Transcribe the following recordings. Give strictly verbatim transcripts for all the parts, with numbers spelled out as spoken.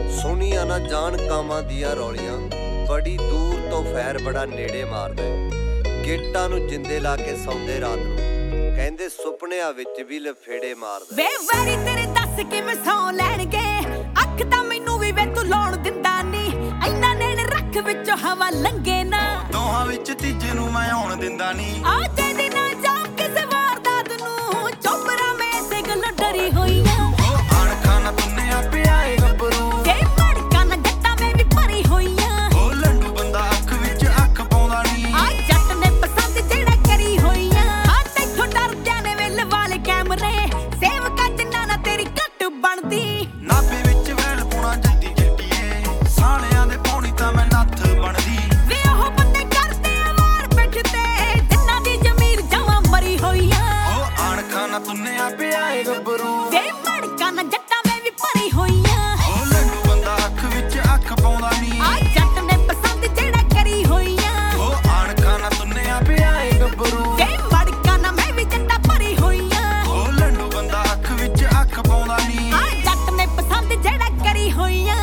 ਸੁਣੀਆਂ ਨਾ ਜਾਣ ਕਾਵਾਂ ਦੀਆਂ ਰੌਲੀਆਂ, ਬੜੀ ਦੂਰ ਤੋਂ ਫੈਰ ਬੜਾ ਨੇੜੇ ਮਾਰਦਾ। ਗੇਟਾਂ ਨੂੰ ਜਿੰਦੇ ਲਾ ਕੇ ਸੌਂਦੇ ਰਾਤ ਨੂੰ, ਕਹਿੰਦੇ ਸੁਪਨਿਆਂ ਵਿੱਚ ਵੀ ਲਫੇੜੇ ਮਾਰਦਾ। ਵੇ ਵੈਰੀ ਤੇਰੇ ਦੱਸ ਕਿਵੇਂ ਸੌਂ ਲੈਣਗੇ, ਅੱਖ ਤਾਂ ਮੈਨੂੰ ਵੀ ਵੇ ਤੂੰ ਲਾਉਣ ਦਿੰਦਾ ਨੀ, ਇੰਨਾ ਨੇੜੇ ਰੱਖ ਵਿੱਚੋਂ ਹਵਾ ਲੰਘੇ ਨਾ, ਦੋਹਾਂ ਵਿੱਚ ਤੀਜੇ ਨੂੰ ਮੈਂ ਆਉਣ ਦਿੰਦਾ ਨੀ। ਆ ਜੇ ਦੀ ਨਾ ਜਾ ਕਿਸੇ ਵਾਰਦਾਤ ਨੂੰ, ਚੋਪਰਾ ਮੈਂ ਇਸੇ ਗੱਲੋਂ ਡਰੀ ਹੋਈ ਆ। ਉਹ ਅਣਖਾਂ ਨਾ ਤੁੰਨੇ ਆਪੇ ਆਏ ਗੱਭਰੂ, ਜੇ ਮੜਕਾਂ ਨਾ ਜੱਟਾਂ ਮੈਂ ਵੀ ਭਰੀ ਹੋਈ ਆ। ਉਹ ਲੰਡੂ ਬੰਦਾ ਅੱਖ ਵਿੱਚ ਅੱਖ ਪਾਉਂਦਾ ਨੀ, ਆ ਜੱਟ ਨੇ ਪਸੰਦ ਜਿਹੜਾ ਕਰੀ ਹੋਈ ਆ। ਆ ਤੈਥੋਂ ਡਰਦਿਆਂ ਨੇ ਵੇ ਲਵਾ ਲਏ ਕੈਮਰੇ, ਸੇਵਕਾਂ ਜਿੰਨਾ ਨਾ ਤੇਰੀ ਘੱਟ ਬਣਦੀ। ਨਾਭੇ ਵਿੱਚ ਵੈਲ ਪੁਣਾ ਜੱਦੀ ਜੱਟੀਏ, ਸਾਲਿਆਂ ਦੇ ਪੌਣੀ ਤਾਂ ਮੈਂ ਨੱਥ ਬਣਦੀ। ਵੇ ਉਹ ਬੰਦੇ ਕਰਦੇ ਆ ਵਾਰ ਪਿੱਠ ਤੇ, ਜਿੰਨਾ ਦੀ ਜ਼ਮੀਰ ਜਮਾਂ ਮਰੀ ਹੋਈ ਆ। ਉਹ ਅਣਖਾਂ ਨਾ ਤੁੰਨੇ ਆਪੇ ਆਏ ਗੱਭਰੂ, ਜੇ ਮੜਕਾਂ ਨਾ ਜੱਟਾਂ ਮੈਂ ਵੀ ਭਰੀ ਹੋਈ ਆ। ਉਹ ਲੰਡੂ ਬੰਦਾ ਅੱਖ ਵਿੱਚ ਅੱਖ ਪਾਉਂਦਾ ਨੀ, ਆ ਜੱਟ ਨੇ ਪਸੰਦ ਜਿਹੜਾ ਕਰੀ ਹੋਈ ਆ। ਉਹ ਅਣਖਾਂ ਨਾ ਤੁੰਨੇ ਆਪੇ ਆਏ ਗੱਭਰੂ, ਜੇ ਮੜਕਾਂ ਨਾ ਮੈਂ ਵੀ ਜੱਟਾਂ ਭਰੀ ਹੋਈ ਆ। ਉਹ ਲੰਡੂ ਬੰਦਾ ਅੱਖ ਵਿੱਚ ਅੱਖ ਪਾਉਂਦਾ ਨੀ। ਆ ਜੱਟ ਨੇ ਪਸੰਦ ਜਿਹੜਾ ਕਰੀ ਹੋਈ ਆ।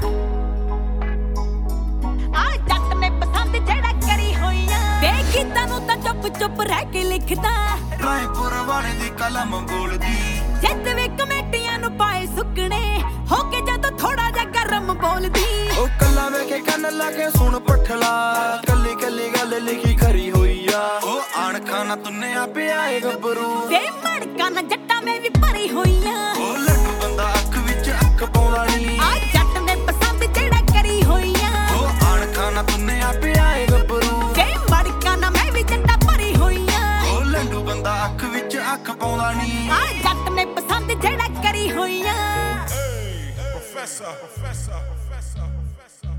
ਆ ਜੱਟ ਨੇ ਪਸੰਦ ਜਿਹੜਾ ਕਰੀ ਹੋਈ ਆ। ਵੇ ਗੀਤਾਂ ਨੂੰ ਤਾਂ ਚੁੱਪ ਚੁੱਪ ਰਹਿ ਕੇ ਲਿਖਦਾ, ਰਾਏਪੁਰ ਵਾਲੇ ਦੀ ਕਲਮ ਬੋਲਦੀ। ਜਿੱਦ ਵੀ ਕਮੇਟੀਆਂ ਨੂੰ ਪਾਏ ਸੁੱਕਣੇ, ਹੋ ਕੇ ਜਦੋਂ ਥੋੜਾ ਜਿਹਾ ਗਰਮ ਬੋਲਦੀ। ਉਹ ਕੱਲਾ ਵੇਖੇ ਕੰਨ ਲਾ ਕੇ ਸੁਣ ਪਠਲਾ, ਕੱਲੀ ਕੱਲੀ ਗੱਲ ਲਿਖੀ ਖਰੀ ਹੋਈ ਆ। ਉਹ ਅਣਖਾਂ ਨਾ ਤੁੰਨੇ ਆਪੇ ਆਏ ਗੱਭਰੂ, ਵੇ ਮੜਕਾਂ ਨਾ ਜੱਟਾਂ ਮੈਂ ਵੀ ਭਰੀ ਹੋਈ ਆ। ਉਹ ਲੱਡੂ ਬੰਦਾ ਅੱਖ ਵਿੱਚ ਅੱਖ ਪਾਉਂਦਾ ਨੀ, ਆ ਜੱਟ ਨੇ ਪਸੰਦ ਜਿਹੜਾ ਕਰੀ ਹੋਈ ਆ। ਉਹ ਅਣਖਾਂ ਨਾ ਤੁੰਨੇ ਆਪੇ ਆਏ ਗੱਭਰੂ, ਵੇ ਮੜਕਾਂ ਨਾ ਮੈਂ ਵੀ ਜੱਟਾਂ ਭਰੀ ਹੋਈ ਆ। ਉਹ ਲੱਡੂ ਬੰਦਾ ਅੱਖ ਵਿੱਚ ਅੱਖ ਪਾਉਂਦਾ ਨੀ। ਆ ਜੱਟ ਨੇ ਪਸੰਦ ਜਿਹੜਾ ਕਰੀ ਹੋਈ ਆ। Hey, professor, professor, professor, professor.